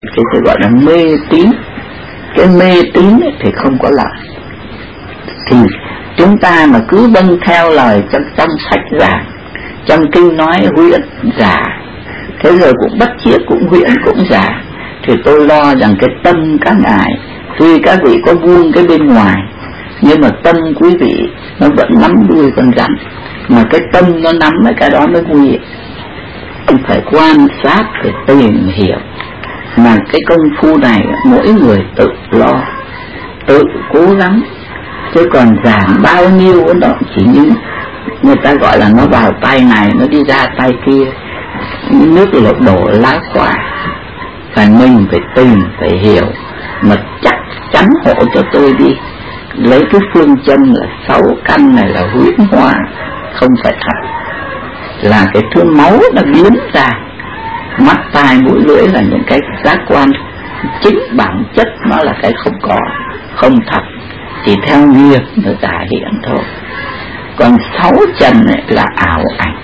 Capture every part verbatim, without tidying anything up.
cái tôi gọi là mê tín. Cái mê tín thì không có lợi. Thì chúng ta mà cứ vâng theo lời trong, trong sách giảng, trong kinh nói huyễn giả, thế rồi cũng bắt chiếc cũng huyễn cũng giả, thì tôi lo rằng cái tâm các ngài, tuy các vị có buông cái bên ngoài, nhưng mà tâm quý vị nó vẫn nắm đuôi con rắn, mà cái tâm nó nắm cái đó mới nguy hiểm. Phải quan sát, phải tìm hiểu, mà cái công phu này mỗi người tự lo, tự cố gắng, chứ còn giảng bao nhiêu đó chỉ những người ta gọi là nó vào tay này nó đi ra tay kia, nước lột đổ lá quả. Phải mình phải tìm, phải hiểu, mà chắc chắn hộ cho tôi đi, lấy cái phương châm là sáu căn này là huyễn hóa, không phải thật, là cái thứ máu nó biến ra. Mắt tai mũi lưỡi là những cái giác quan chính bản chất nó là cái không có, không thật, chỉ theo nghiệp nó giả hiện thôi. Còn sáu trần này là ảo ảnh,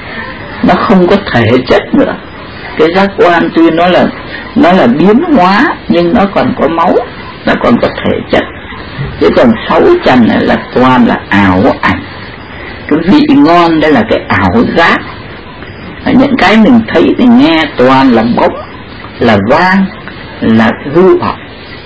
nó không có thể chất nữa. Cái giác quan tuy nó là nó là biến hóa, nhưng nó còn có máu, nó còn có thể chất. Chứ còn sáu trần này là toàn là ảo ảnh. Cái vị ngon đây là cái ảo giác, những cái mình thấy thì nghe toàn là bóng, là vang, là hư vọng.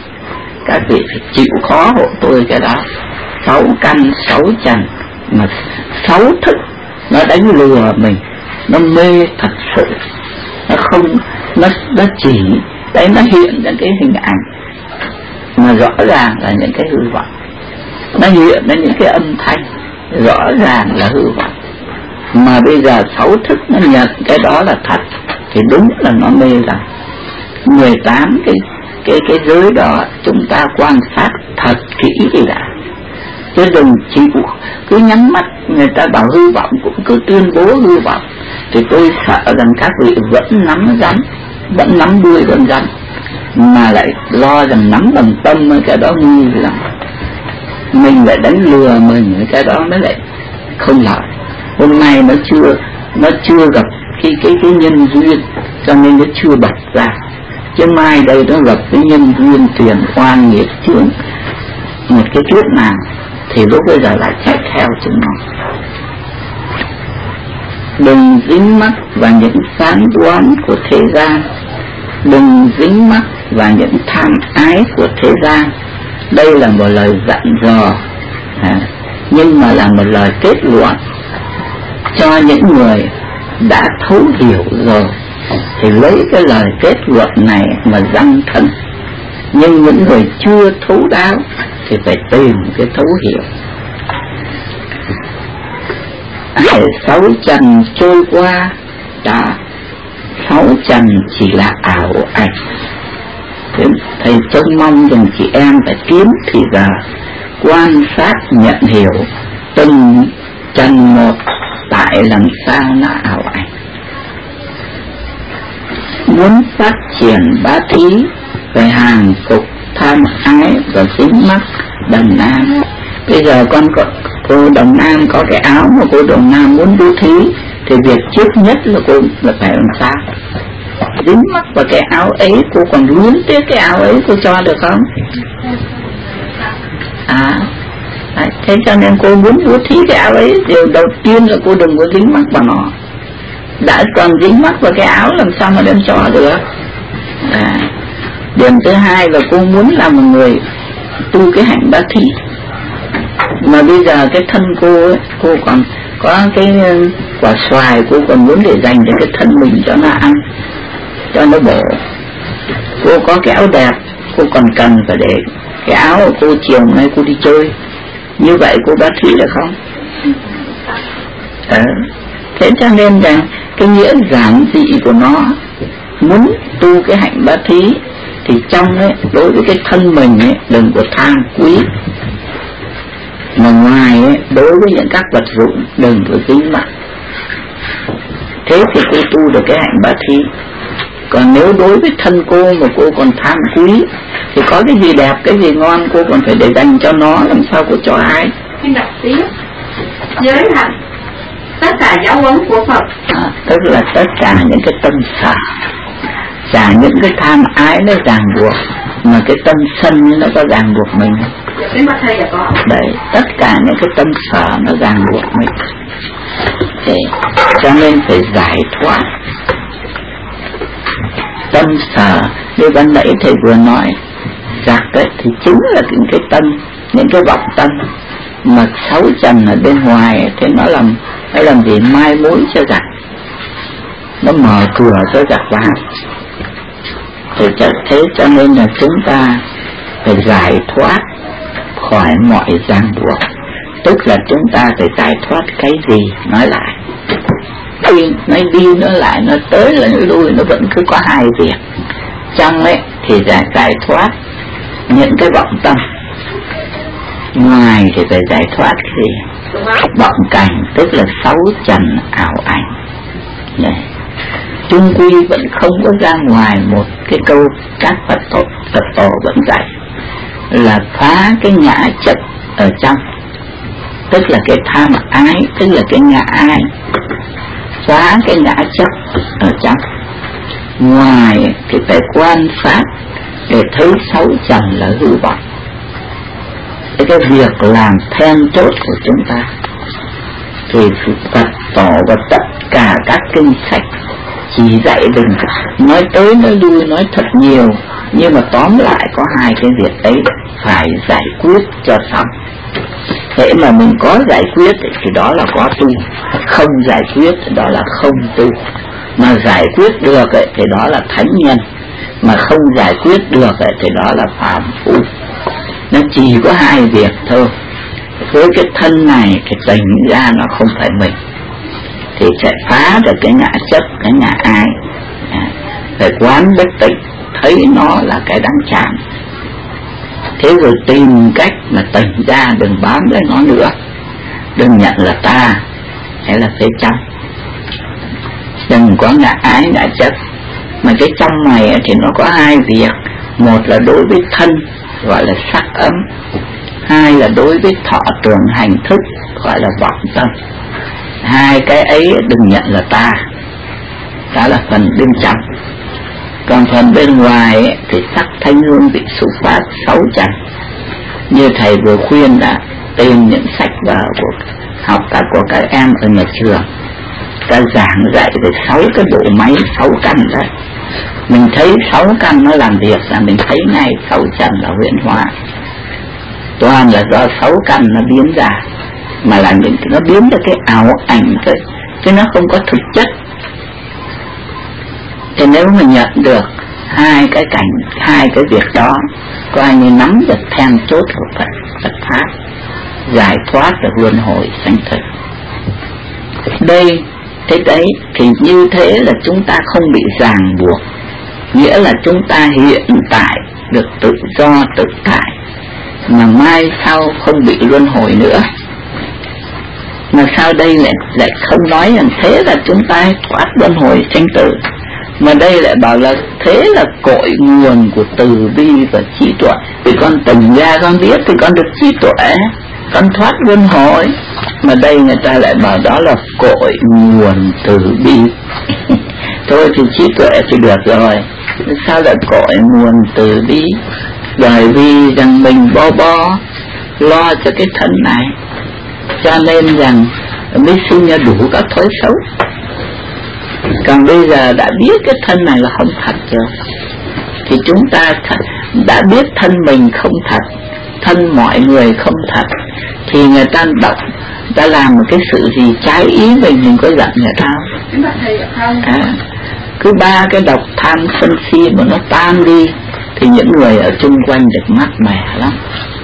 Các vị phải chịu khó hộ tôi cái đó. Sáu căn, sáu trần, mà sáu thức nó đánh lừa mình, nó mê thật sự, nó không, nó, nó chỉ đấy, nó hiện ra cái hình ảnh mà rõ ràng là những cái hư vọng, nó hiện ra những cái âm thanh rõ ràng là hư vọng. Mà bây giờ sáu thức nó nhận cái đó là thật thì đúng là nó mê rằng. Mười tám cái cái cái giới đó chúng ta quan sát thật kỹ đi đã, chứ đừng chịu cứ nhắm mắt. Người ta bảo hư vọng cũng cứ tuyên bố hư vọng, thì tôi sợ rằng các vị vẫn nắm rắn, vẫn nắm đuôi con rắn, mà lại lo rằng nắm bằng tâm cái đó nguy lắm. Mình lại đánh lừa mình, cái đó mới lại không lợi. Hôm nay nó chưa nó chưa gặp cái cái cái nhân duyên, cho nên nó chưa bật ra. Chứ mai đây nó gặp cái nhân duyên tiền oan nghiệp chướng một cái chút nào, thì lúc bây giờ lại chạy theo chúng nó. Đừng dính mắc vào những phán đoán của thế gian, đừng dính mắc vào những tham ái của thế gian. Đây là một lời dặn dò, à, nhưng mà là một lời kết luận cho những người đã thấu hiểu rồi, thì lấy cái lời kết luận này mà dăng thân. Nhưng những người chưa thấu đáo thì phải tìm cái thấu hiểu. Hãy sáu trần trôi qua đã, sáu trần chỉ là ảo ảnh. Thế thầy trông mong rằng chị em phải kiếm thì giờ quan sát nhận hiểu từng trần một tại làm sao nó ảo ảnh. Muốn phát triển bá thí về hàng phục tham ái và dính mắc Đồng Nam. Bây giờ con có, cô Đồng Nam có cái áo mà cô Đồng Nam muốn bố thí, thì việc trước nhất là cô là phải làm sao dính mắc vào cái áo ấy. Cô còn luyến tiếc cái áo ấy, cô cho được không? À đấy, thế cho nên cô muốn bố thí cái áo ấy, điều đầu tiên là cô đừng có dính mắc vào nó. Đã còn dính mắc vào cái áo làm sao mà đem cho được. À, điểm thứ hai là cô muốn là một người tu cái hạnh bá thí, mà bây giờ cái thân cô ấy, cô còn có cái quả xoài, cô còn muốn để dành cho cái thân mình cho nó ăn, cho nó bổ. Cô có cái áo đẹp, cô còn cần phải để cái áo của cô chiều nay cô đi chơi. Như vậy cô bá thí được không? À, thế cho nên rằng cái nghĩa giản dị của nó, muốn tu cái hạnh bá thí thì trong ấy, đối với cái thân mình ấy, đừng có tham quý, mà ngoài ấy, đối với những các vật dụng đừng có dính mắc. Thế thì cô tu được cái hạnh bá thí. Còn nếu đối với thân cô mà cô còn tham quý, thì có cái gì đẹp, cái gì ngon cô còn phải để dành cho nó, làm sao cô cho ai? Cái đặc tiếng giới hạnh tất cả giáo huấn của Phật, à, tức là tất cả những cái tâm sở chả những cái tham ái nó ràng buộc, mà cái tâm sân nó có ràng buộc mình. Cái mặt thầy có. Đấy, tất cả những cái tâm sở nó ràng buộc mình. Thế, cho nên phải giải thoát tâm sở. Như ban nãy thầy vừa nói, giặc ấy thì chính là những cái tâm, những cái vọng tâm mà sáu trần ở bên ngoài ấy, thì nó làm nó làm gì mai mối cho giặc, nó mở cửa cho giặc vào. Thì thế cho nên là chúng ta phải giải thoát khỏi mọi ràng buộc. Tức là chúng ta phải giải thoát cái gì? Nói lại đi, nói đi nói lại, nói tới là nói lui, nó vẫn cứ có hai việc. Trong ấy thì giải, giải thoát những cái vọng tâm, ngoài thì phải giải thoát cái gì? Vọng cảnh, tức là sáu trần ảo ảnh. Đấy. Chung quy vẫn không có ra ngoài một cái câu các Phật tổ, Phật tổ vẫn dạy là phá cái ngã chấp ở trong, tức là cái tham ái, tức là cái ngã ái, phá cái ngã chấp ở trong. Ngoài thì phải quan sát để thấy sáu trần là hư vọng. Cái, cái việc làm then chốt của chúng ta thì Phật tổ và tất cả các kinh sách chỉ dạy đừng nói tới nói lui, nói thật nhiều, nhưng mà tóm lại có hai cái việc ấy phải giải quyết cho xong. Thế mà mình có giải quyết thì đó là có tu, không giải quyết thì đó là không tu. Mà giải quyết được ấy, thì đó là thánh nhân, mà không giải quyết được ấy, thì đó là phàm phu. Nó chỉ có hai việc thôi. Với cái thân này thì tỉnh ra nó không phải mình, thì sẽ phá được cái ngã chấp, cái ngã ái. Phải quán bất tịnh, thấy nó là cái đáng chán. Thế rồi tìm cách mà tỉnh ra, đừng bám lấy nó nữa, đừng nhận là ta hay là phía trong, đừng có ngã ái ngã chấp. Mà cái trong này thì nó có hai việc. Một là đối với thân gọi là sắc ấm, hai là đối với thọ tưởng hành thức gọi là vọng tâm. Hai cái ấy đừng nhận là ta, đó là phần bên trong. Còn phần bên ngoài ấy, thì sắc thanh hương vị xúc pháp sáu trần. Như thầy vừa khuyên là tìm những sách vào của học cả của các em ở nhà trường, ta giảng dạy về sáu cái bộ máy sáu căn đấy. Mình thấy sáu căn nó làm việc là mình thấy ngay sáu trần là huyễn hóa, toàn là do sáu căn nó biến ra, mà là những nó biến ra cái ảo ảnh thôi, chứ nó không có thực chất. Thì nếu mà nhận được hai cái cảnh, hai cái việc đó, coi như nắm được then chốt của Phật, Phật pháp, giải thoát được luân hồi sanh tử. Đây, thế đấy, thì như thế là chúng ta không bị ràng buộc, nghĩa là chúng ta hiện tại được tự do tự tại, mà mai sau không bị luân hồi nữa. Mà sau đây lại lại không nói rằng thế là chúng ta thoát luân hồi sanh tử, mà đây lại bảo là thế là cội nguồn của từ bi và trí tuệ. Vì con tỉnh ra con biết thì con được trí tuệ, con thoát luân hồi. Mà đây người ta lại bảo đó là cội nguồn từ bi. Thôi thì trí tuệ thì được rồi, sao lại cội nguồn từ bi? Bởi vì rằng mình bo bo lo cho cái thân này, cho nên rằng mới sinh ra đủ các thói xấu. Còn bây giờ đã biết cái thân này là không thật rồi, thì chúng ta đã biết thân mình không thật, thân mọi người không thật, thì người ta đọc, người ta làm một cái sự gì trái ý mình, mình có giận người ta không? À, cứ ba cái độc tham sân si mà nó tan đi, thì những người ở chung quanh được mát mẻ lắm.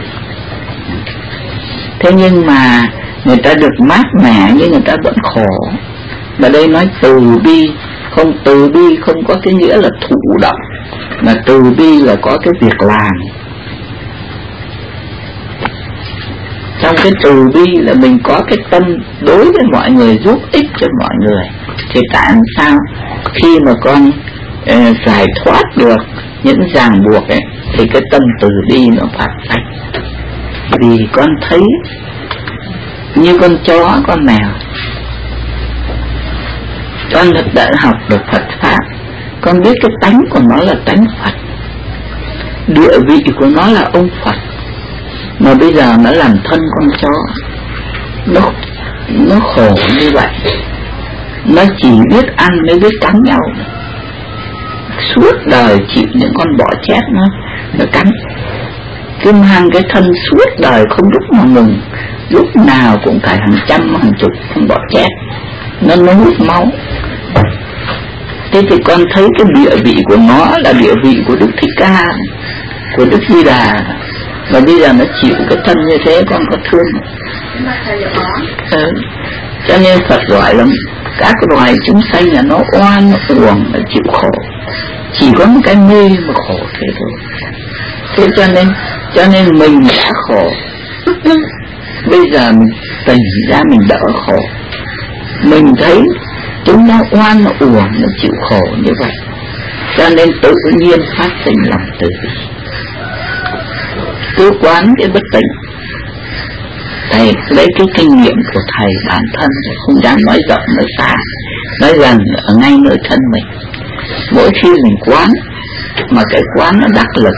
Thế nhưng mà người ta được mát mẻ nhưng người ta vẫn khổ. Mà đây nói từ bi, không từ bi không có cái nghĩa là thụ động, mà từ bi là có cái việc làm. Trong cái từ bi là mình có cái tâm đối với mọi người, giúp ích cho mọi người. Thì tại sao khi mà con uh, giải thoát được những ràng buộc ấy, thì cái tâm từ bi nó phát sạch. Vì con thấy như con chó, con mèo, con đã học được Phật pháp, con biết cái tánh của nó là tánh Phật, địa vị của nó là ông Phật, mà bây giờ nó làm thân con chó, nó nó khổ như vậy, nó chỉ biết ăn mới biết cắn nhau, suốt đời chịu những con bọ chét nó nó cắn, cứ mang cái thân suốt đời không lúc mà ngừng, lúc nào cũng phải hàng trăm hàng chục con bọ chét nó nó hút máu. Thế thì con thấy cái địa vị của nó là địa vị của Đức Thích Ca, của Đức Di Đà, và bây giờ nó chịu cái thân như thế, con có thương ừ. Cho nên Phật gọi lắm, các loài chúng sanh là nó oan, nó uổng, nó chịu khổ, chỉ có một cái mê mà khổ thế thôi. Thế cho nên cho nên mình đã khổ, bây giờ mình tỉnh ra mình đỡ khổ, mình thấy chúng nó oan, nó uổng, nó chịu khổ như vậy, cho nên tự nhiên phát sinh lòng từ bi. Cứ quán cái bất tỉnh, thầy lấy cái kinh nghiệm của thầy bản thân, không dám nói rộng nói xa, nói gần ở ngay nơi thân mình. Mỗi khi mình quán mà cái quán nó đắc lực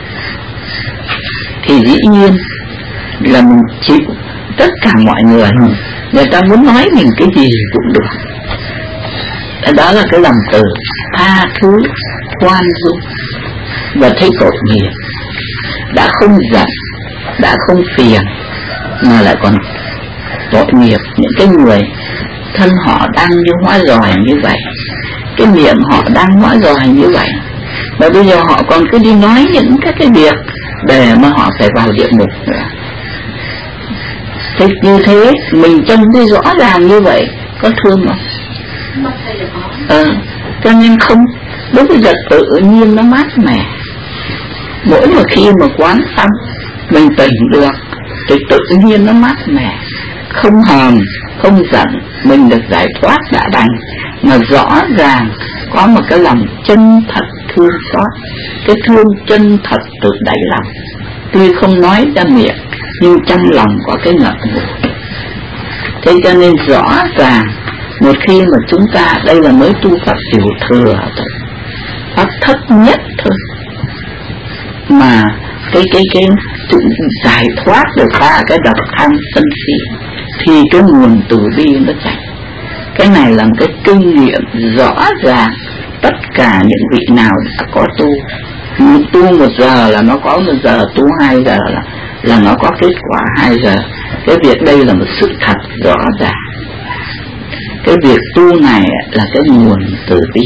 thì dĩ nhiên là mình chịu tất cả mọi người, người ta muốn nói mình cái gì cũng được. Đó là cái lòng từ tha thứ, khoan dung và thấy tội nghiệp, đã không giận, đã không phiền, mà lại còn tội nghiệp những cái người thân họ đang như hóa ròi như vậy, cái miệng họ đang hóa ròi như vậy, và bây giờ họ còn cứ đi nói những các cái việc để mà họ phải vào địa ngục nữa. Thế như thế mình trông thấy rõ ràng như vậy, có thương không? Ờ, cho nên không, lúc bây giờ tự nhiên nó mát mẻ. Mỗi một khi mà quán xong mình tỉnh được thì tự nhiên nó mát mẻ, không hờn, không giận, mình được giải thoát đã đành, mà rõ ràng có một cái lòng chân thật thương xót, cái thương chân thật từ đáy lòng, tuy không nói ra miệng nhưng trong lòng có cái ngậm ngùi. Thế cho nên rõ ràng một khi mà chúng ta, đây là mới tu Phật tiểu thừa thôi, Pháp thấp nhất thôi, mà cái cái cái giải thoát được ba cái độc tham sân si thì cái nguồn từ bi nó chảy. Cái này là cái kinh nghiệm rõ ràng, tất cả những vị nào đã có tu, tu một giờ là nó có một giờ, tu hai giờ là là nó có kết quả hai giờ. Cái việc đây là một sự thật rõ ràng. Cái việc tu này là cái nguồn từ bi.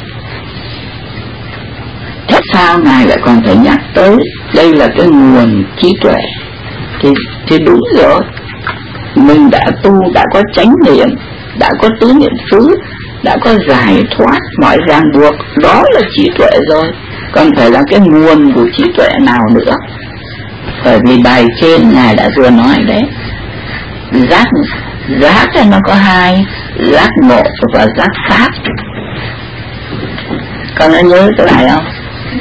Thế sao Ngài lại còn phải nhắc tới đây là cái nguồn trí tuệ? Thì, thì đúng rồi, mình đã tu, đã có chánh niệm, đã có tứ niệm xứ, đã có giải thoát mọi ràng buộc, đó là trí tuệ rồi. Còn phải là cái nguồn của trí tuệ nào nữa? Bởi vì bài trên Ngài đã vừa nói đấy, giác giác thì nó có hai, giác ngộ và giác pháp. Con đã nhớ cái bài không?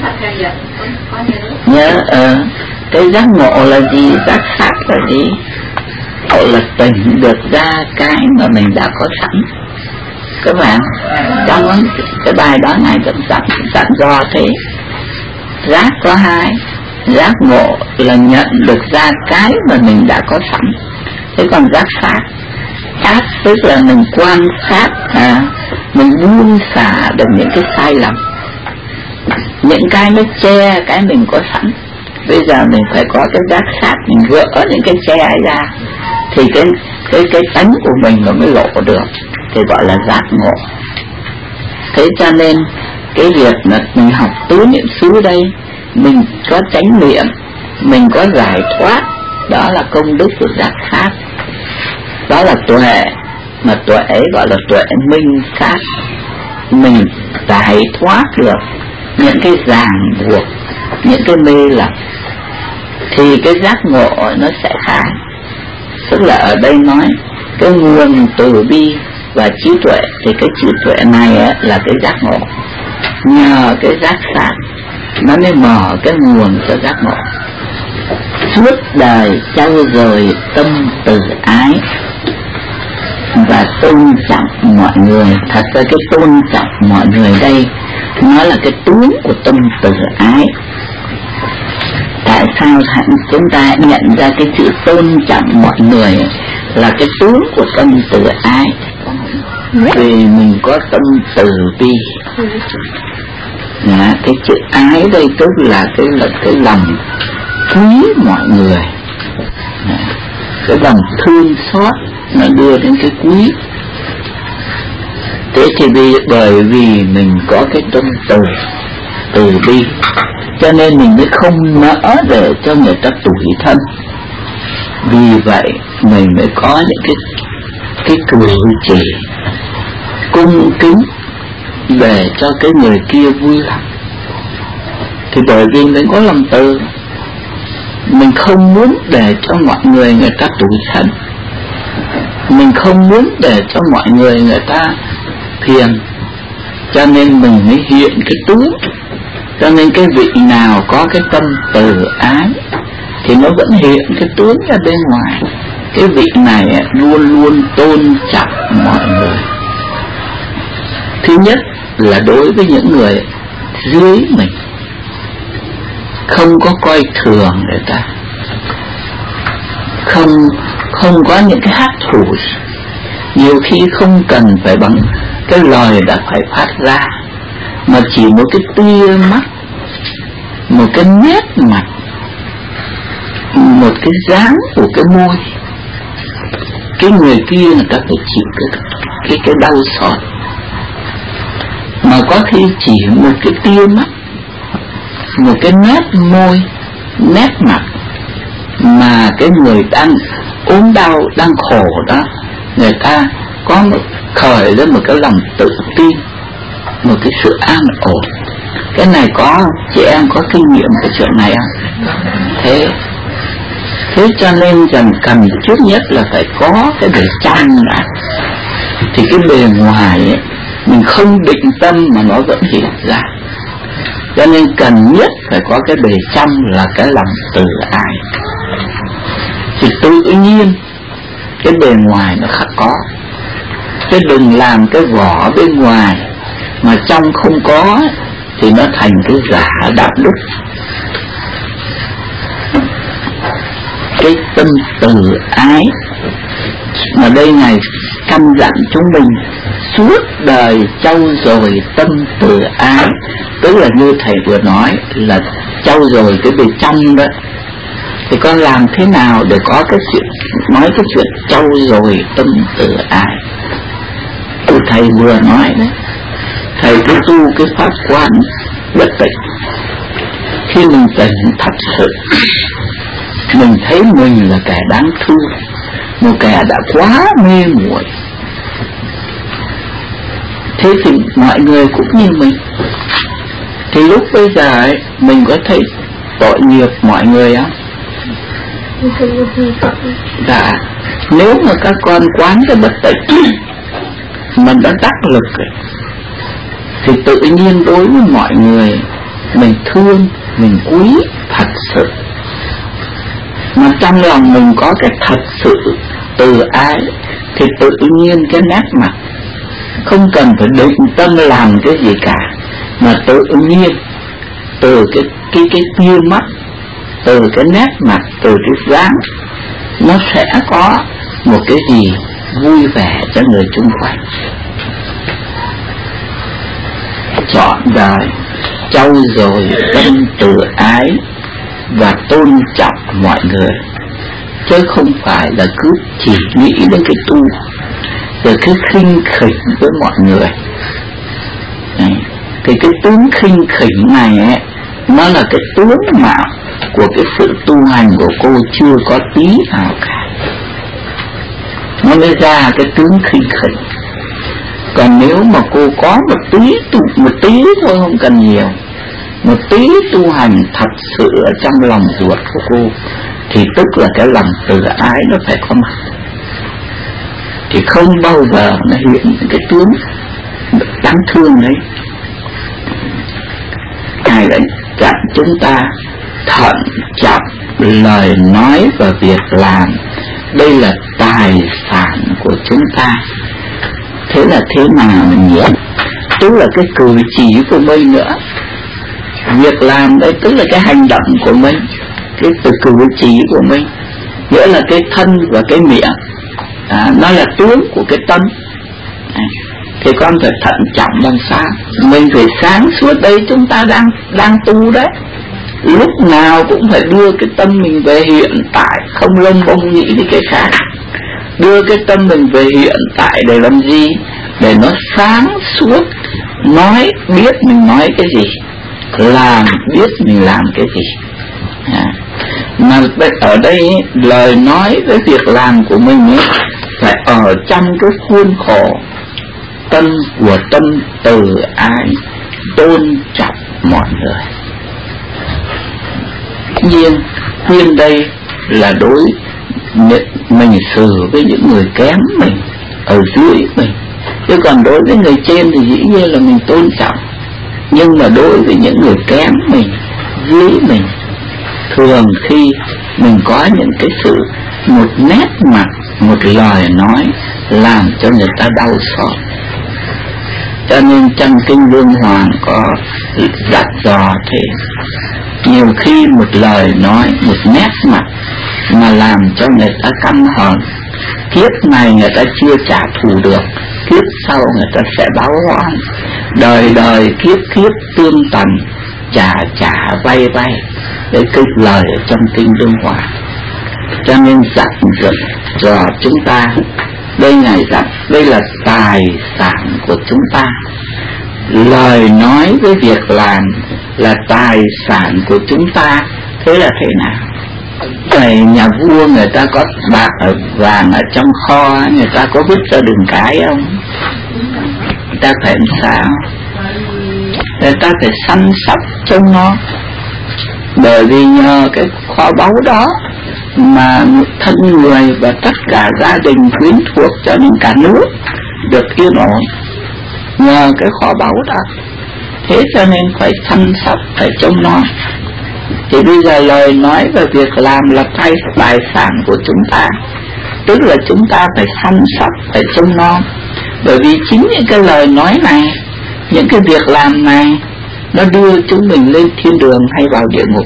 Nhớ ờ, cái giác ngộ là gì, giác pháp là gì? Ngộ là tỉnh được ra cái mà mình đã có sẵn. Các bạn, trong cái bài đó Ngài vẫn dặn, dặn dò thế. Giác có hai, giác ngộ là nhận được ra cái mà mình đã có sẵn. Thế còn giác pháp, giác tức là mình quan sát, à, mình buông xả được những cái sai lầm, những cái nó che cái mình có sẵn. Bây giờ mình phải có cái giác sát, mình gỡ những cái che ấy ra thì cái cái cái tánh của mình nó mới lộ được, thì gọi là giác ngộ. Thế cho nên cái việc là mình học tứ niệm xứ đây, mình có chánh niệm, mình có giải thoát, đó là công đức của giác pháp, đó là tuệ, mà tuệ ấy gọi là tuệ minh sát. Mình giải thoát được những cái ràng buộc, những cái mê lầm, thì cái giác ngộ nó sẽ khai. Tức là ở đây nói cái nguồn từ bi và trí tuệ, thì cái trí tuệ này ấy, là cái giác ngộ. Nhờ cái giác sát nó mới mở cái nguồn cho giác ngộ. Suốt đời trau dồi tâm từ ái và tôn trọng mọi người. Thật ra cái tôn trọng mọi người đây nó là cái tướng của tâm từ ái. Tại sao chúng ta nhận ra cái sự tôn trọng mọi người là cái tướng của tâm từ ái? Vì mình có tâm từ bi. Dạ, cái chữ ái đây tức là cái là cái lòng quý mọi người. Dạ, cái lòng thương xót nó đưa đến cái quý. Thế thì vì, bởi vì mình có cái tâm từ từ bi, cho nên mình mới không nỡ để cho người ta tủi thân. Vì vậy mình mới có những cái cái cử chỉ cung kính để cho cái người kia vui lòng. Thì bởi vì mình có lòng từ, mình không muốn để cho mọi người người ta tủi thân, mình không muốn để cho mọi người người ta phiền, cho nên mình mới hiện cái tướng. Cho nên cái vị nào có cái tâm từ ái thì nó vẫn hiện cái tướng ra bên ngoài. Cái vị này luôn luôn tôn trọng mọi người. Thứ nhất là đối với những người dưới mình, không có coi thường người ta, không không có những cái hát thủ. Nhiều khi không cần phải bằng cái lời đã phải phát ra, mà chỉ một cái tia mắt, một cái nét mặt, một cái dáng của cái môi, cái người kia người ta phải chịu cái cái cái đau xót. Mà có khi chỉ một cái tia mắt, một cái nét môi, nét mặt, mà cái người đang ốm đau, đang khổ đó, người ta có một khởi lên một cái lòng tự tin, một cái sự an ổn. Cái này có chị em có kinh nghiệm cái chuyện này không? Thế thế cho nên rằng cần trước nhất là phải có cái bề trong đã. Thì cái bề ngoài ấy, mình không định tâm mà nó vẫn hiện ra. Cho nên cần nhất phải có cái bề trong là cái lòng từ ái. Thì tự nhiên cái bề ngoài nó khắc có. Chứ đừng làm cái vỏ bên ngoài mà trong không có thì nó thành cái giả đạo đức. Cái tâm từ ái mà đây này căn dặn chúng mình suốt đời trau dồi tâm từ ái, tức là như thầy vừa nói là trau dồi cái bề trong đó. Thì con làm thế nào để có cái chuyện nói cái chuyện trau dồi tâm từ ái? Thì thầy vừa nói đấy, thầy cứ tu cái pháp quán bất tịnh. Khi mình tỉnh thật sự, mình thấy mình là kẻ đáng thương, một kẻ đã quá mê muội. Thế thì mọi người cũng như mình. Thì lúc bây giờ ấy, mình có thấy tội nghiệp mọi người không? Dạ. Nếu mà các con quán cái bất tịnh mình đã đắc lực rồi, thì tự nhiên đối với mọi người mình thương, mình quý thật sự. Mà trong lòng mình có cái thật sự từ ái thì tự nhiên cái nét mặt không cần phải định tâm làm cái gì cả, mà tự nhiên từ cái cái cái tia mắt, từ cái nét mặt, từ cái dáng nó sẽ có một cái gì vui vẻ cho người chung quanh. Chọn đời trau dồi tâm từ ái và tôn trọng mọi người, chứ không phải là cứ chỉ nghĩ đến cái tu rồi cứ khinh khỉnh với mọi người. Đấy. Thì cái tướng khinh khỉnh này ấy, nó là cái tướng mạo của cái sự tu hành của cô chưa có tí nào cả, nó mới ra cái tướng khinh khỉnh. Còn nếu mà cô có một tí tu, một tí thôi không cần nhiều, một tí tu hành thật sự ở trong lòng ruột của cô, thì tức là cái lòng từ ái nó phải có mặt, thì không bao giờ nó hiện cái tướng đáng thương đấy. Ngài đã dặn chúng ta thận trọng lời nói và việc làm, đây là tài sản của chúng ta. Thế là thế nào nhỉ? tức là cái cử chỉ của mình nữa. Việc làm đấy tức là cái hành động của mình, cái từ cử chỉ của mình, nghĩa là cái thân và cái miệng, à, nó là tướng của cái tâm. À, thì con phải thận trọng làm sao mình phải sáng suốt. Đấy chúng ta đang đang tu đấy, lúc nào cũng phải đưa cái tâm mình về hiện tại, không lông bông nghĩ đi cái khác. Đưa cái tâm mình về hiện tại để làm gì? Để nó sáng suốt, nói biết mình nói cái gì, làm biết mình làm cái gì. À, mà ở đây lời nói với việc làm của mình ấy, phải ở trong cái khuôn khổ tâm của tâm từ ái, tôn trọng mọi người. Nhưng khuyên đây là đối mình xử với những người kém mình, ở dưới mình, chứ còn đối với người trên thì dĩ nhiên là mình tôn trọng. Nhưng mà đối với những người kém mình, dưới mình, thường khi mình có những cái sự, một nét mặt, một lời nói làm cho người ta đau xót. Cho nên trong kinh Lương Hoàng có dặn dò thế, nhiều khi một lời nói, một nét mặt mà làm cho người ta căm hờn, kiếp này người ta chưa trả thù được, kiếp sau người ta sẽ báo oán, đời đời kiếp kiếp tương tần, trả trả vay vay. Đấy cái lời ở trong kinh Lương Hoàng. Cho nên dặn dò chúng ta, đây Ngài dặn, đây là tài sản của chúng ta. Lời nói với việc làm là tài sản của chúng ta. Thế là thế nào? Người nhà vua người ta có bạc ở vàng ở trong kho, người ta có vứt ra đường cái không? Người ta phải làm sao? Người ta phải săn sóc trông nó. Bởi vì nhờ cái kho báu đó mà thân người và tất cả gia đình quyến thuộc cho nên cả nước được yên ổn, nhờ cái kho báu đó. Thế cho nên phải chăm sóc, phải trông nom. Thì bây giờ lời nói và việc làm là tài, tài sản của chúng ta, tức là chúng ta phải chăm sóc, phải trông nom. Bởi vì chính những cái lời nói này, những cái việc làm này, nó đưa chúng mình lên thiên đường hay vào địa ngục.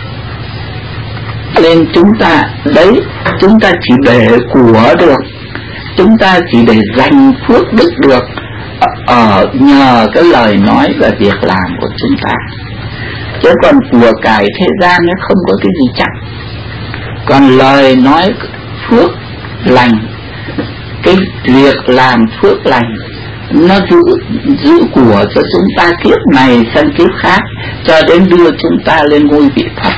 Nên chúng ta, đấy, chúng ta chỉ để của được, chúng ta chỉ để dành phước đức được ở nhờ cái lời nói và việc làm của chúng ta. Chứ còn của cải thế gian nó không có cái gì chắc. Còn lời nói phước lành, cái việc làm phước lành, nó giữ giữ của cho chúng ta kiếp này sang kiếp khác, cho đến đưa chúng ta lên ngôi vị Phật.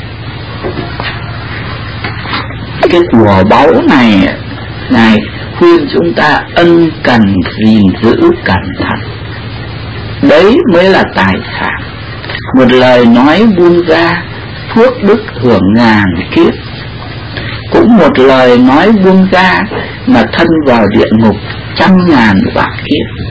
Cái của báu này này khuyên chúng ta ân cần gìn giữ cẩn thận. Đấy mới là tài sản. Một lời nói buông ra, phước đức hưởng ngàn kiếp. Cũng một lời nói buông ra mà thân vào địa ngục trăm ngàn vạn kiếp.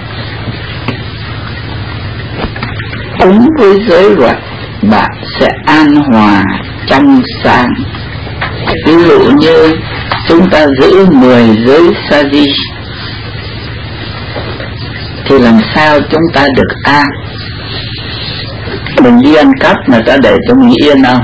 Ứng với giới luật, bạn sẽ an hòa trong sang. Ví dụ như chúng ta giữ mười giới sa di, thì làm sao chúng ta được an? Mình đi ăn cắp người ta để cho mình yên không?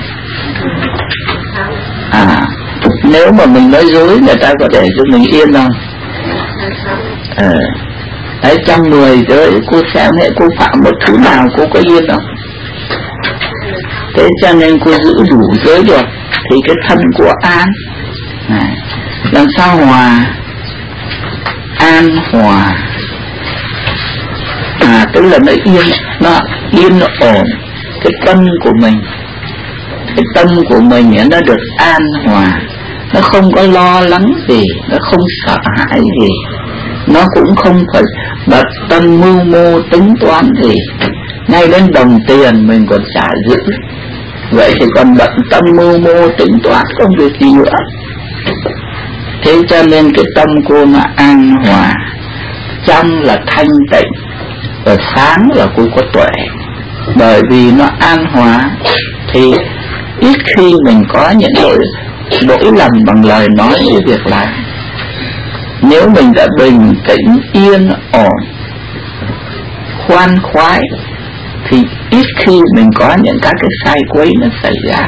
À, nếu mà mình nói dối người ta có để cho mình yên không? Ờ, đấy, trong mười giới cô xem hệ cô phạm một thứ nào cô có yên không? Thế cho nên cô giữ đủ giới luật thì cái thân của an này, làm sao hòa? An hòa, à tức là nó yên, nó yên nó ổn. Cái tâm của mình, cái tâm của mình nó được an hòa, nó không có lo lắng gì, nó không sợ hãi gì, nó cũng không phải bận tâm mưu mô tính toán gì. Ngay đến đồng tiền mình còn chả giữ, vậy thì còn bận tâm mưu mô tính toán không việc gì nữa. Thế cho nên cái tâm cô mà an hòa, trong là thanh tịnh, và sáng là cô có tuệ. Bởi vì nó an hòa thì ít khi mình có những lỗi lỗi lầm bằng lời nói với việc làm. Nếu mình đã bình tĩnh yên ổn khoan khoái thì ít khi mình có những các cái sai quấy nó xảy ra.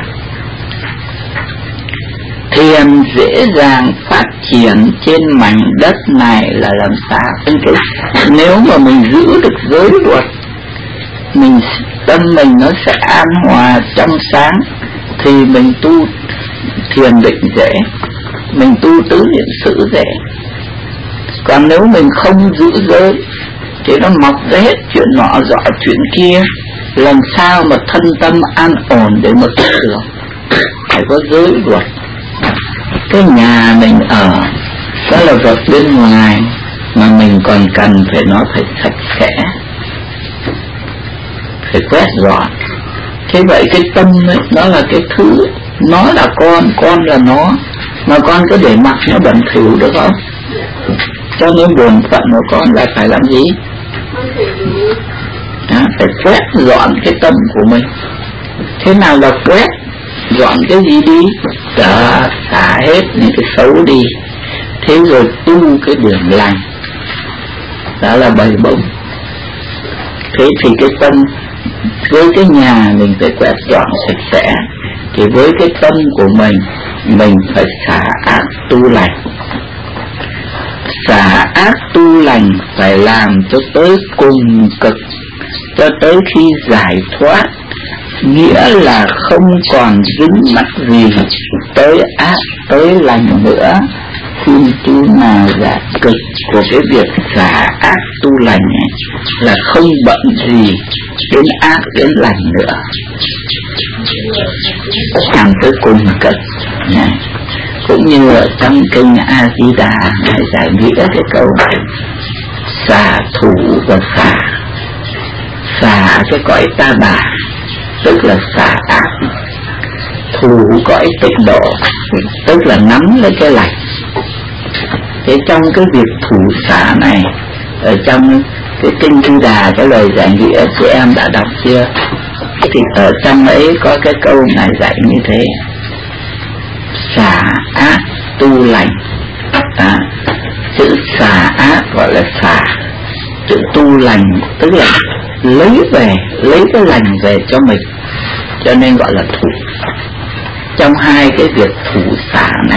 Thiền dễ dàng phát triển trên mảnh đất này là làm sao? Cái, nếu mà mình giữ được giới luật, mình tâm mình nó sẽ an hòa trong sáng, thì mình tu thiền định dễ, mình tu tứ niệm xứ dễ. Còn nếu mình không giữ giới thì nó mọc ra hết chuyện nọ dọ chuyện kia, làm sao mà thân tâm an ổn để mà tu được? Phải có giới luật. Cái nhà mình ở đó là vật bên ngoài, mà mình còn cần phải nó phải sạch sẽ, phải quét dọn. Thế vậy cái tâm ấy, nó là cái thứ, nó là con, con là nó, mà con có để mặc nó bẩn thỉu được không? Cho nên bổn phận của con là phải làm gì? À, phải quét dọn cái tâm của mình. Thế nào là quét dọn cái gì đi? Đó, xả hết những cái xấu đi, thế rồi tu cái điểm lành, đó là bày bông. Thế thì cái tâm, với cái nhà mình phải quét dọn sạch sẽ, thì với cái tâm của mình, mình phải xả ác tu lành. Xả ác tu lành phải làm cho tới cùng cực, cho tới khi giải thoát, nghĩa là không còn dính mắc gì tới ác tới lành nữa. Xin chú nào giải cực của cái việc xả ác tu lành ấy là không bận gì đến ác đến lành nữa, làm tới cùng cực này. Cũng như ở trong kinh A Di Đà ngài giải nghĩa cái câu xả thủ và xả xả cái cõi ta bà, tức là xả ác, thủ cõi tịnh độ, tức là nắm lấy cái lành. Thế trong cái việc thủ xả này, ở trong cái kinh Di Đà, cái lời giải nghĩa chị em đã đọc chưa? Thì ở trong ấy có cái câu ngài dạy như thế: xả ác tu lành. À, chữ xả ác gọi là xả, chữ tu lành tức là lấy về, lấy cái lành về cho mình, cho nên gọi là thủ. Trong hai cái việc thủ xả này,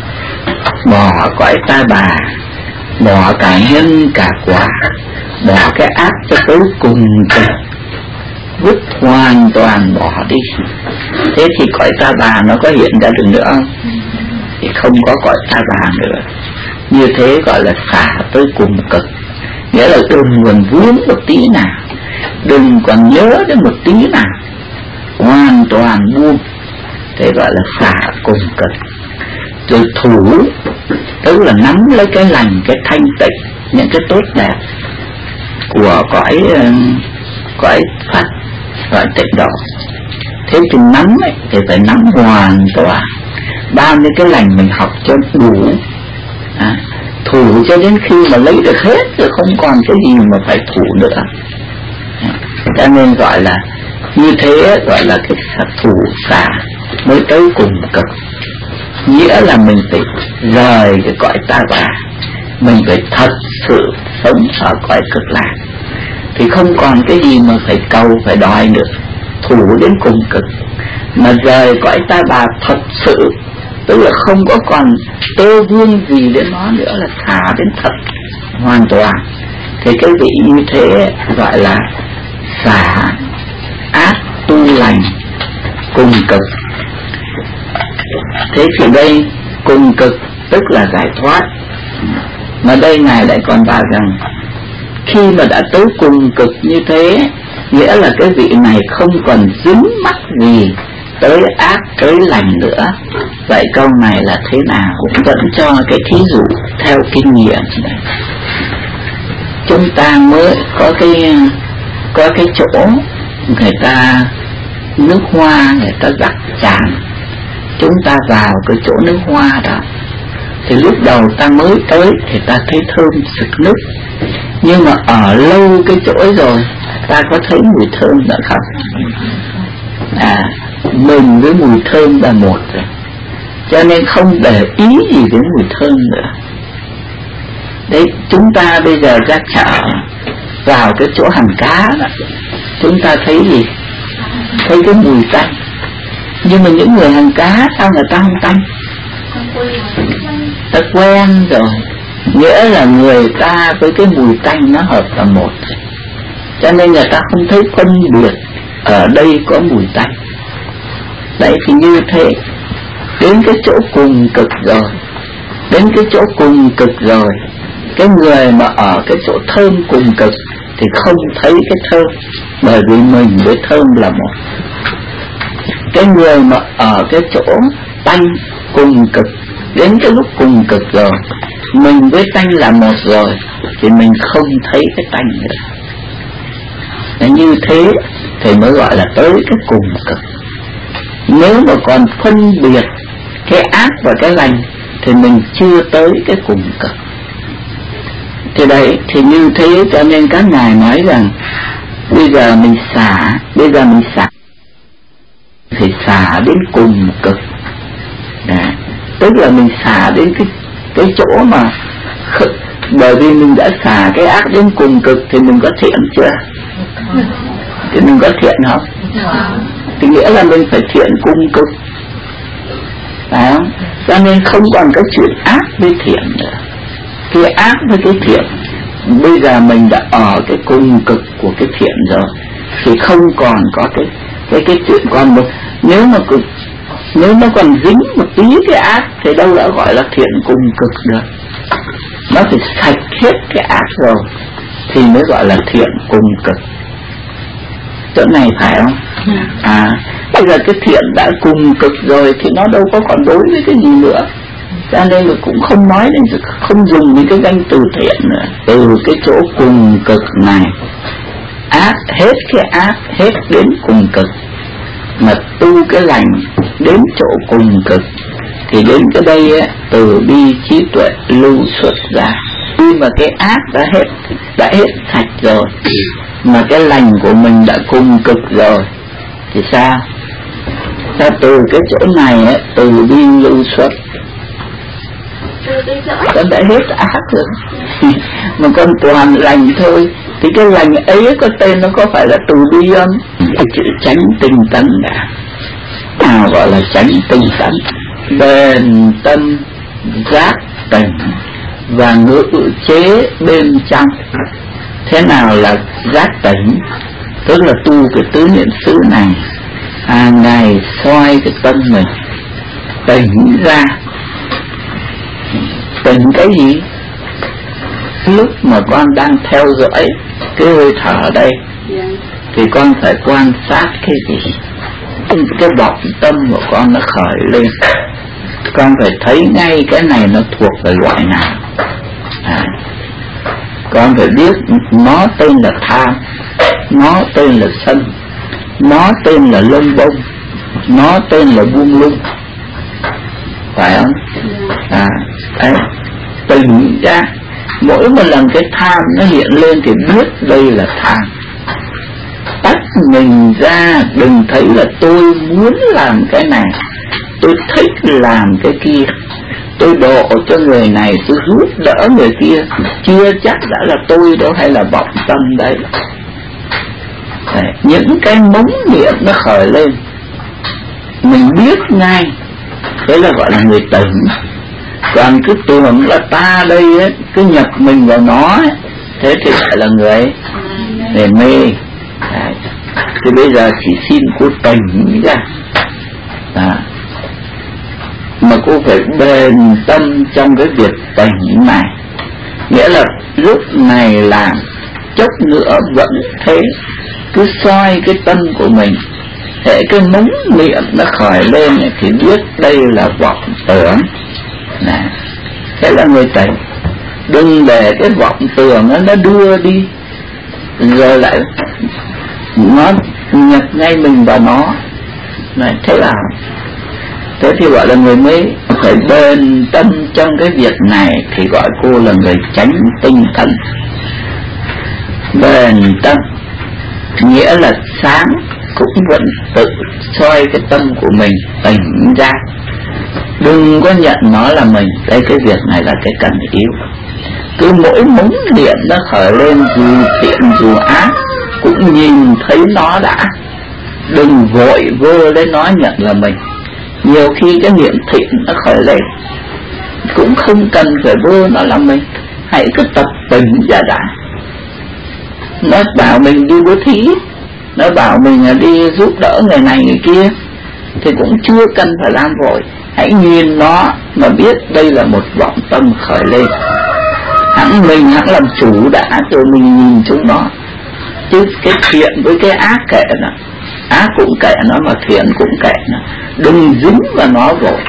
bỏ cõi ta bà, bỏ cả nhân cả quả, bỏ cái ác cho tới cùng cực, vứt hoàn toàn bỏ đi. Thế thì cõi ta bà nó có hiện ra được nữa không? Thì không có cõi ta bà nữa. Như thế gọi là xả tới cùng cực, nghĩa là đừng còn vướng một tí nào, đừng còn nhớ đến một tí nào, hoàn toàn buông. Thế gọi là xả cùng cực. Rồi thủ tức là nắm lấy cái lành, cái thanh tịnh, những cái tốt đẹp của cõi cõi Phật, cõi tịnh độ. Thế thì nắm ấy, thì phải nắm hoàn toàn, bao nhiêu cái lành mình học cho đủ, à, thủ cho đến khi mà lấy được hết rồi không còn cái gì mà phải thủ nữa. Cho nên gọi là như thế, gọi là cái thủ xả mới tới cùng cực. Nghĩa là mình phải rời cái cõi ta bà, mình phải thật sự sống ở cõi cực lạc, thì không còn cái gì mà phải cầu phải đòi nữa, thủ đến cùng cực. Mà rời cõi ta bà thật sự, tức là không có còn tơ vương gì đến nó nữa, là xả đến thật hoàn toàn. Thì cái vị như thế gọi là xả ác tu lành cùng cực. Thế thì đây cùng cực tức là giải thoát. Mà đây ngài lại còn bảo rằng khi mà đã tới cùng cực như thế, nghĩa là cái vị này không còn dính mắc gì tới ác tới lành nữa. Vậy câu này là thế nào? Cũng vẫn cho cái thí dụ theo kinh nghiệm này. Chúng ta mới có cái có cái chỗ người ta nước hoa người ta giặt tràn, chúng ta vào cái chỗ nước hoa đó, thì lúc đầu ta mới tới thì ta thấy thơm sực nước, nhưng mà ở lâu cái chỗ ấy rồi ta có thấy mùi thơm nữa không? À, mình với mùi thơm là một rồi, cho nên không để ý gì đến mùi thơm nữa. Đấy, chúng ta bây giờ ra chợ vào cái chỗ hàng cá đó, chúng ta thấy gì? Thấy cái mùi tanh. Nhưng mà những người hàng cá sao người ta không tanh? Ta quen rồi, nghĩa là người ta với cái mùi tanh nó hợp là một, cho nên người ta không thấy phân biệt ở đây có mùi tanh. Đấy thì như thế, đến cái chỗ cùng cực rồi, đến cái chỗ cùng cực rồi, cái người mà ở cái chỗ thơm cùng cực thì không thấy cái thơm, bởi vì mình với thơm là một. Cái người mà ở cái chỗ tanh cùng cực, đến cái lúc cùng cực rồi, mình với tanh là một rồi, thì mình không thấy cái tanh nữa. Để như thế thì mới gọi là tới cái cùng cực. Nếu mà còn phân biệt cái ác và cái lành thì mình chưa tới cái cùng cực. Thì đấy, thì như thế cho nên các ngài nói rằng bây giờ mình xả, bây giờ mình xả thì xả đến cùng cực. Đấy, tức là mình xả đến cái cái chỗ mà bởi vì mình đã xả cái ác đến cùng cực thì mình có thiện chưa? Thì mình có thiện không? Thì nghĩa là mình phải thiện cùng cực, phải không? Cho nên không còn cái chuyện ác với thiện nữa. Cái ác với cái thiện, bây giờ mình đã ở cái cùng cực của cái thiện rồi, thì không còn có cái cái cái chuyện còn một. Nếu mà cực, nếu nó còn dính một tí cái ác thì đâu đã gọi là thiện cùng cực được. Nó phải sạch hết cái ác rồi thì mới gọi là thiện cùng cực. Chỗ này phải không? À, bây giờ cái thiện đã cùng cực rồi thì nó đâu có còn đối với cái gì nữa, cho nên là cũng không nói đến, không dùng những cái danh từ thiện nữa. Từ cái chỗ cùng cực này, ác hết cái ác hết đến cùng cực, mà tu cái lành đến chỗ cùng cực, thì đến cái đây á, từ bi trí tuệ lưu xuất ra. Khi mà cái ác đã hết, đã hết sạch rồi, mà cái lành của mình đã cùng cực rồi, thì sao? Sao từ cái chỗ này á, từ bi lưu xuất, con đã hết ác rồi mà con toàn lành thôi, thì cái lành ấy có tên nó có phải là từ bi không? Cái chữ chánh tinh tấn đã. Nào gọi là chánh tinh tấn? Bền tâm giác tỉnh và ngữ chế bên trong. Thế nào là giác tỉnh? Tức là tu cái tứ niệm xứ này, hàng ngày soi cái tâm mình, tỉnh ra. Tỉnh cái gì? Lúc mà con đang theo dõi cái hơi thở đây, thì con phải quan sát cái gì? Cái vọng tâm của con nó khởi lên, con phải thấy ngay cái này nó thuộc về loại nào. À, con phải biết nó tên là tham, nó tên là sân, nó tên là lông bông, nó tên là buông lung, phải không? À, đấy, tỉnh ra. Mỗi một lần cái tham nó hiện lên thì biết đây là tham. Tách mình ra, đừng thấy là tôi muốn làm cái này, tôi thích làm cái kia, tôi độ cho người này, tôi giúp đỡ người kia, chưa chắc đã là tôi đâu, hay là vọng tâm đấy. Đấy, những cái mống niệm nó khởi lên, mình biết ngay, thế là gọi là người tỉnh. Còn cứ tưởng là ta đây ấy, cứ nhập mình vào nó ấy, thế thì phải là người người mê. Đấy. Thì bây giờ chỉ xin cô tỉnh ra, à, mà cô phải bền tâm trong cái việc tỉnh này. Nghĩa là lúc này làm, chốc nữa vẫn thế, cứ soi cái tâm của mình. Thế cái mống niệm nó khởi lên thì biết đây là vọng tưởng. Này, thế là người tỉnh. Đừng để cái vọng tưởng nó đưa đi, rồi lại nó nhập ngay mình vào nó. Này, thế là thế thì gọi là người mới phải bền tâm trong cái việc này, thì gọi cô là người chánh tinh tấn. Bền tâm nghĩa là sáng cũng vẫn tự soi cái tâm của mình tỉnh ra, đừng có nhận nó là mình. Đây, cái việc này là cái cần yếu. cứ mỗi mống điện nó khởi lên, dù thiện dù ác cũng nhìn thấy nó đã, đừng vội vơ lấy nó nhận là mình. Nhiều khi cái niệm thiện nó khởi lên cũng không cần phải vơ nó là mình, hãy cứ tập tỉnh ra đã. Nó bảo mình đi bố thí, nó bảo mình đi giúp đỡ người này người kia thì cũng chưa cần phải làm vội, hãy nhìn nó mà biết đây là một vọng tâm khởi lên. Hẳn mình hãng làm chủ đã, rồi mình nhìn chúng nó. Chứ cái thiện với cái ác kệ nó, ác cũng kệ nó mà thiện cũng kệ nó, đừng dính vào nó vội.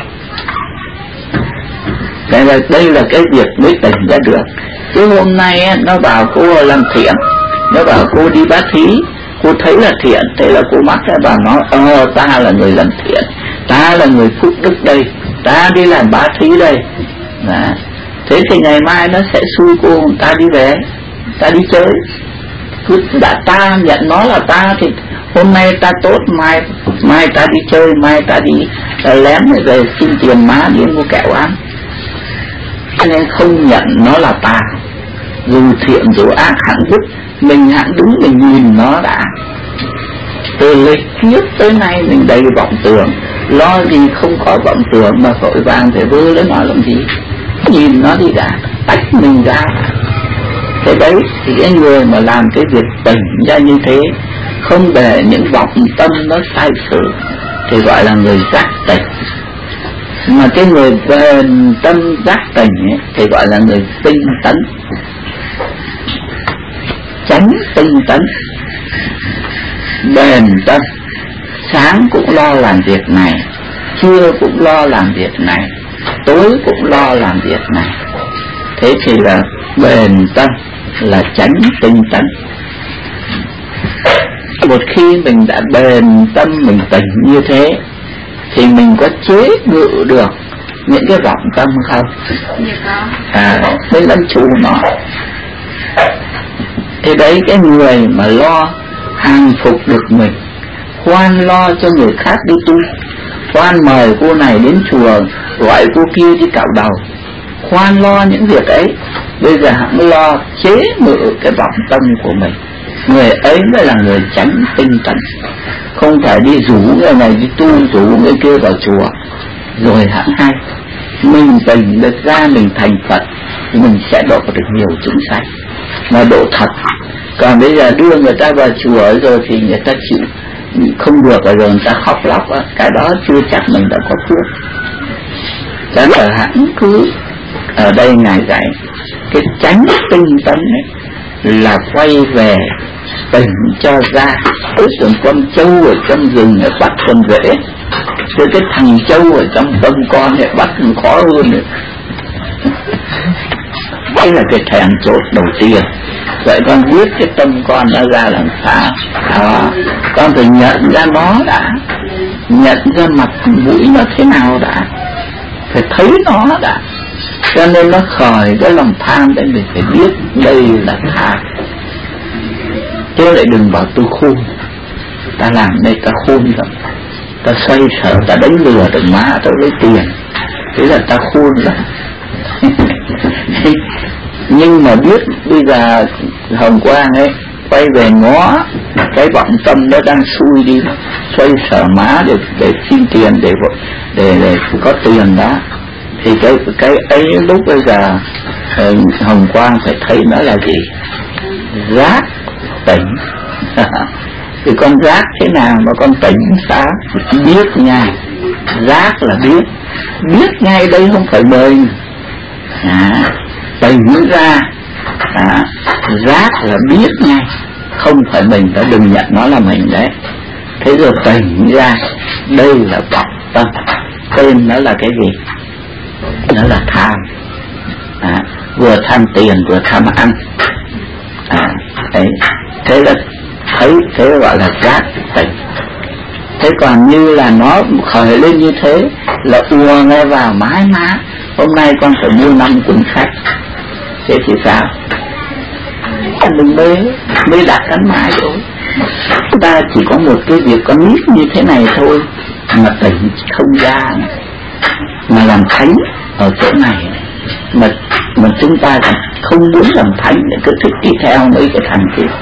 Đây là, đây là cái việc mới tỉnh ra được. Chứ hôm nay nó bảo cô làm thiện, nó bảo cô đi bá thí, cô thấy là thiện, thế là cô mắc ra bảo nó, ờ ta là người làm thiện, ta là người phúc đức đây, ta đi làm bá thí đây. Đó. Thế thì ngày mai nó sẽ xui cô, ta đi về, ta đi chơi. Cứ đã ta nhận nó là ta thì hôm nay ta tốt, mai mai ta đi chơi, mai ta đi lén về xin tiền má đi mua kẹo ăn. Cho nên không nhận nó là ta, dù thiện dù ác hẳn vứt, mình hẳn đứng mình nhìn nó đã. Từ lịch kiếp tới nay mình đầy vọng tưởng, lo gì không có vọng tưởng mà vội vàng phải vơ lấy nó làm gì. Nhìn nó đi đã, tách mình ra. Thế đấy thì cái người mà làm cái việc tỉnh ra như thế, không để những vọng tâm nó sai sự, thì gọi là người giác tỉnh. Mà cái người bền tâm giác tỉnh ấy, thì gọi là người tinh tấn, tránh tinh tấn, bền tâm. Sáng cũng lo làm việc này, trưa cũng lo làm việc này, tối cũng lo làm việc này. Thế thì là bền tâm, là tránh tinh tấn. Một khi mình đã bền tâm, mình tỉnh như thế, thì mình có chế ngự được những cái vọng tâm không? À, mới làm chủ nó. Thế đấy, cái người mà lo hàng phục được mình, khoan lo cho người khác đi tu, khoan mời cô này đến chùa, gọi cô kia đi cạo đầu, khoan lo những việc ấy. Bây giờ hãng lo chế ngự cái vọng tâm của mình, người ấy mới là người tránh tinh tấn. Không phải đi rủ người này đi tu, rủ người kia vào chùa rồi hãng hay. Mình tỉnh được ra, mình thành Phật thì mình sẽ độ được nhiều chúng sanh, mà độ thật. Còn bây giờ đưa người ta vào chùa rồi thì người ta chịu không được rồi người ta khóc lóc, cái đó chưa chắc mình đã có phước. Cho nên hãng cứ ở đây Ngài dạy cái tránh tinh tấn ấy là quay về tỉnh cho ra. Cứ tưởng con trâu ở trong rừng để bắt con rễ, chứ cái thằng trâu ở trong tâm con để bắt còn khó hơn nữa. Đây là cái thèn chốt đầu tiên. Vậy con biết cái tâm con nó ra làm sao đó, con phải nhận ra nó đã, nhận ra mặt mũi nó thế nào đã, phải thấy nó đã. Cho nên nó khởi cái lòng tham để mình phải biết đây là tham. Chứ lại đừng bảo tôi khôn, ta làm đây ta khôn rồi, ta xoay sở, ta đánh lừa được má tôi lấy tiền, thế là ta khôn rồi. Nhưng mà biết bây giờ Hồng Quang ấy quay về ngó cái vọng tâm nó đang xui đi, xoay sở má để để xin tiền, để để để có tiền đó, thì cái cái ấy lúc bây giờ Hồng Quang phải thấy nó là gì? Giác tỉnh. Thì con giác thế nào mà con tỉnh sao? Biết ngay. Giác là biết, biết ngay đây không phải mời. À, tỉnh ra. À, giác là biết ngay, không phải mình, đã đừng nhận nó là mình đấy. Thế rồi tỉnh ra, đây là vọng tâm, tên nó là cái gì? Nó là tham. À, vừa tham tiền vừa tham ăn. À, đấy. Thế là thấy, thế gọi là giác tỉnh. Thế còn như là nó khởi lên như thế là ùa ngay vào mái má, hôm nay con phải mua năm cuốn sách, thế thì sao? Mình mới mới đặt cánh mãi rồi. Chúng ta chỉ có một cái việc con nít như thế này thôi mà tỉnh không ra, mà làm thánh ở chỗ này, mà mà chúng ta không muốn làm thánh để cứ thích đi theo mấy cái thằng kia.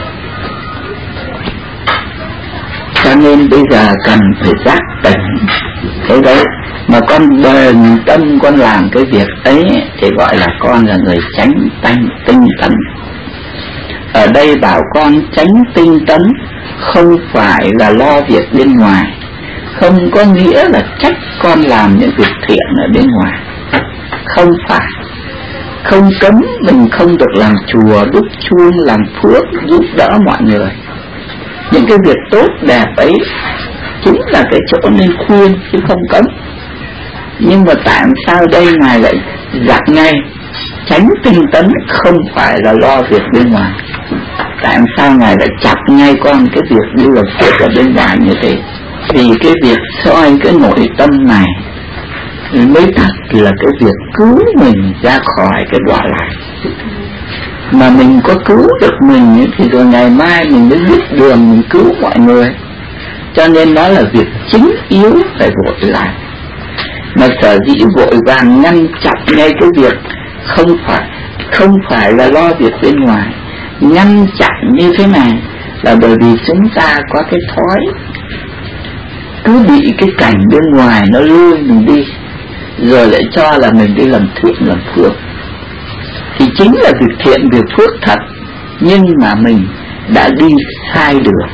Cho nên bây giờ cần phải giác tỉnh thế đấy, mà con bền tâm con làm cái việc ấy thì gọi là con là người chánh tánh tinh tấn. Ở đây bảo con tránh tinh tấn không phải là lo việc bên ngoài, không có nghĩa là trách con làm những việc thiện ở bên ngoài, không phải. Không cấm mình không được làm chùa, đúc chuông, làm phước, giúp đỡ mọi người. Những cái việc tốt đẹp ấy chính là cái chỗ nên khuyên chứ không cấm. Nhưng mà tại sao đây Ngài lại dặn ngay tránh tinh tấn không phải là lo việc bên ngoài? Tại sao Ngài lại chặt ngay con cái việc đi làm phước ở bên ngoài như thế? Vì cái việc soi cái nội tâm này mới thật là cái việc cứu mình ra khỏi cái đọa lạc. Mà mình có cứu được mình thì rồi ngày mai mình mới biết đường mình cứu mọi người. Cho nên nó là việc chính yếu phải vội lại. Mà sở dĩ vội vàng ngăn chặn ngay cái việc không phải không phải là lo việc bên ngoài. Ngăn chặn như thế này là bởi vì chúng ta có cái thói cứ bị cái cảnh bên ngoài nó lôi mình đi, rồi lại cho là mình đi làm thiện làm phước. Thì chính là việc thiện việc phước thật, nhưng mà mình đã đi sai đường.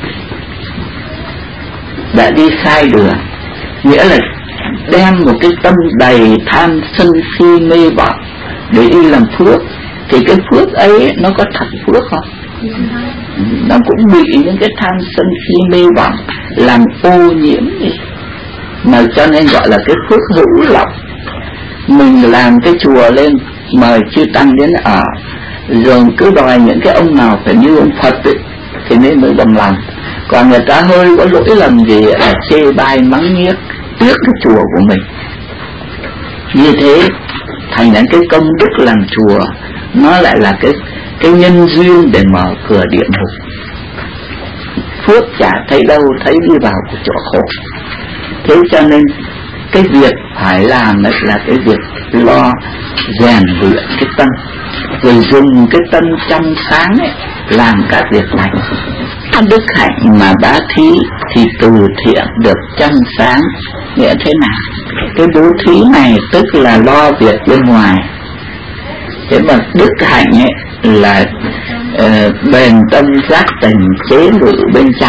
Đã đi sai đường nghĩa là đem một cái tâm đầy tham sân si mê vọng để đi làm phước. Thì cái phước ấy nó có thật phước không? Nó cũng bị những cái tham sân si mê vọng làm ô nhiễm đi. Mà cho nên gọi là cái phước hữu lậu. Mình làm cái chùa lên mời chư tăng đến ở, rồi cứ đòi những cái ông nào phải như ông Phật ấy, thì nên mới đồng lòng. Còn người ta hơi có lỗi lầm gì là chê bai mắng nhiếc, tiếc cái chùa của mình. Như thế thành ra cái công đức làm chùa nó lại là cái cái nhân duyên để mở cửa địa ngục. Phước chả thấy đâu, thấy đi vào của chỗ khổ. Thế cho nên cái việc phải làm đấy là cái việc lo rèn luyện cái tâm, rồi dùng cái tâm trong sáng ấy làm các việc lành. Đức hạnh mà bá thí thì từ thiện được trong sáng. Nghĩa thế nào? Cái bố thí này tức là lo việc bên ngoài. Thế mà đức hạnh ấy là uh, bền tâm giác tình chế ngự bên trong.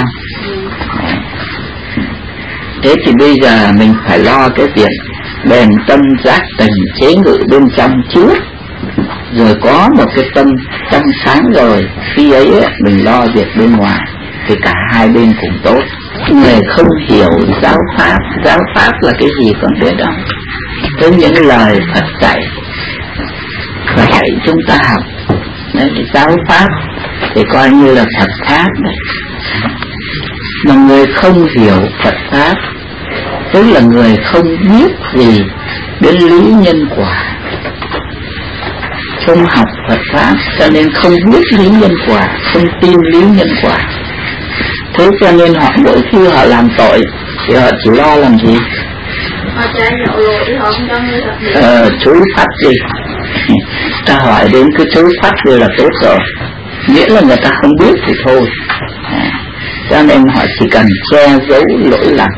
Thế thì bây giờ mình phải lo cái việc bền tâm giác tình chế ngự bên trong trước, rồi có một cái tâm trong sáng rồi khi ấy, ấy mình lo việc bên ngoài thì cả hai bên cùng tốt. Người không hiểu giáo pháp, giáo pháp là cái gì con biết không? Tới những lời Phật dạy và dạy chúng ta học. Đấy, giáo pháp thì coi như là Phật pháp đấy. Mà người không hiểu Phật pháp tức là người không biết gì đến lý nhân quả, không học Phật pháp cho nên không biết lý nhân quả, không tin lý nhân quả. Thế cho nên họ mỗi khi họ làm tội thì họ chỉ lo làm gì? Họ chạy nhậu lội, họ không cho người thật gì. Ờ, chối phát đi. Ta hỏi đến cứ chối phát đi là tốt rồi. Nghĩa là người ta không biết thì thôi. À, cho nên họ chỉ cần che giấu lỗi lầm.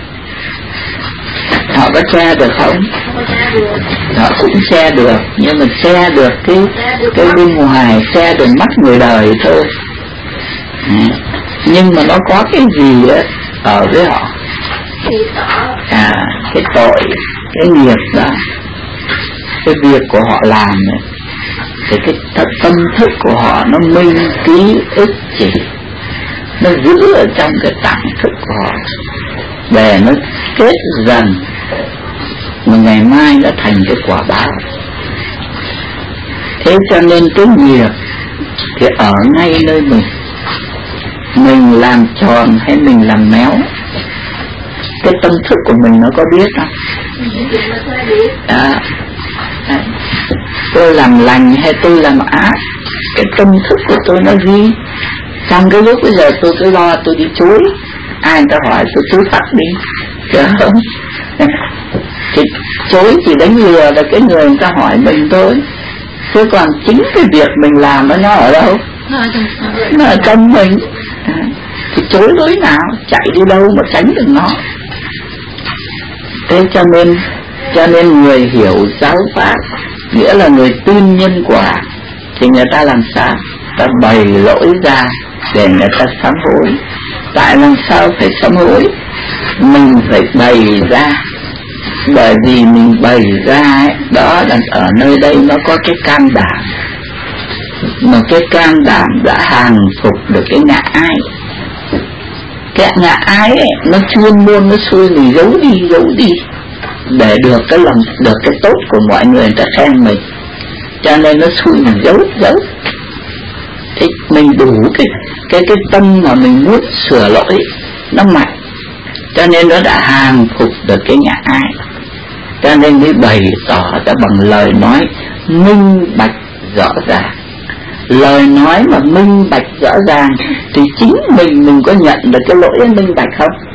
Họ có che được không? Không có che được. Họ cũng che được, nhưng mà che được cái cái bên ngoài, che được mắt người đời thôi. À, nhưng mà nó có cái gì ấy ở với họ? À, cái tội, cái nghiệp đó, cái việc của họ làm này, thì cái tâm thức của họ nó minh ký ức chỉ, nó giữ ở trong cái tạng thức của họ để nó kết dần, mà ngày mai nó thành cái quả báo. Thế cho nên cái nghiệp thì ở ngay nơi mình. Mình làm tròn hay mình làm méo, cái tâm thức của mình nó có biết không? À, tôi làm lành hay tôi làm ác, cái tâm thức của tôi nó ghi. Trong cái lúc bây giờ tôi cứ lo tôi đi chối, ai người ta hỏi tôi chối phát đi, chứ không? Thì chối chỉ đánh lừa là cái người người ta hỏi mình thôi. chứ còn chính cái việc mình làm đó nó ở đâu? Nó ở trong mình. Thì chối lối nào, chạy đi đâu mà tránh được nó. Thế cho nên cho nên người hiểu giáo pháp, nghĩa là người tin nhân quả, thì người ta làm sao? Ta bày lỗi ra để người ta sám hối. Tại làm sao phải sám hối? Mình phải bày ra, bởi vì mình bày ra ấy, đó là ở nơi đây nó có cái can đảm, mà cái can đảm đã hàng phục được cái ngã ái. Cái ngã ái ấy, nó chuyên môn nó xui mình giấu đi giấu đi để được cái lòng, được cái tốt của mọi người, người ta khen mình, cho nên nó xui mình giấu giấu. Thì mình đủ cái cái cái tâm mà mình muốn sửa lỗi nó mạnh, cho nên nó đã hàng phục được cái ngã ái, cho nên mới bày tỏ ra bằng lời nói minh bạch rõ ràng. Lời nói mà minh bạch rõ ràng thì chính mình mình có nhận được cái lỗi minh bạch không?